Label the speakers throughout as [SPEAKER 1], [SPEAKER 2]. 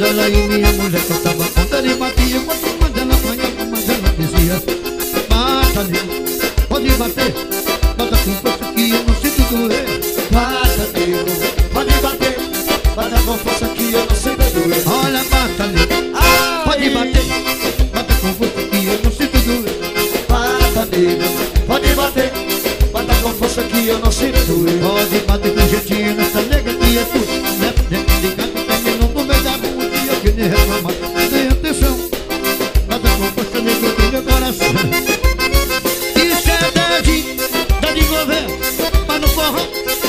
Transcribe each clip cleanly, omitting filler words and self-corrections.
[SPEAKER 1] ela aí, minha mulher que eu tava conta, ele batia. Quando ela apanhava, mas ela dizia: bata nele, pode bater, bata com força que eu não sinto doer.
[SPEAKER 2] Bata nego, pode bater, bata com força que eu não sinto doer.
[SPEAKER 1] Olha, bata nele, pode bater, bata com força que eu não sinto doer.
[SPEAKER 2] Bata nego, pode bater, bata com força que eu não sinto doer.
[SPEAKER 1] Pode bater com jeitinho nessa nega que é tua. Leva dentro de casa, terminou no meio da rua. E eu que nem reclamar, dê atenção. Bata com força, nego, do meu coração. Isso é Daddy Governo, mas no forró.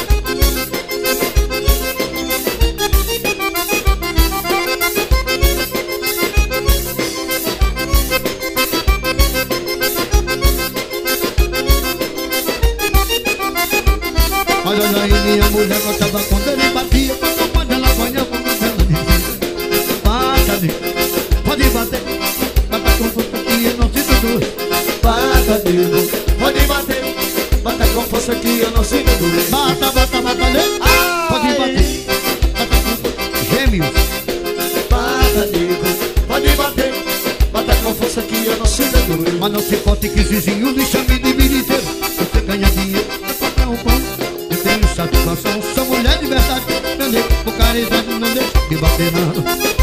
[SPEAKER 1] Olha aí, minha mulher gostava quando ele batia. Quando ela apanhava, quando ela dizia: bata nele, pode bater, bata com força que eu não sinto dor.
[SPEAKER 2] Bata nego, pode bater, bata com força que eu não sinto doer.
[SPEAKER 1] Bata, bata, bata nele, pode bater, bata com força. Gêmeos.
[SPEAKER 2] Bata nego, pode bater, bata com força que eu não sinto doer.
[SPEAKER 1] Mas não se pode que vizinho lhe chame de militeiro. Você ganha dinheiro pra comprar um pão. Eu tenho satisfação, sou mulher de verdade. Meu nego, por caridade, não deixa de bater não.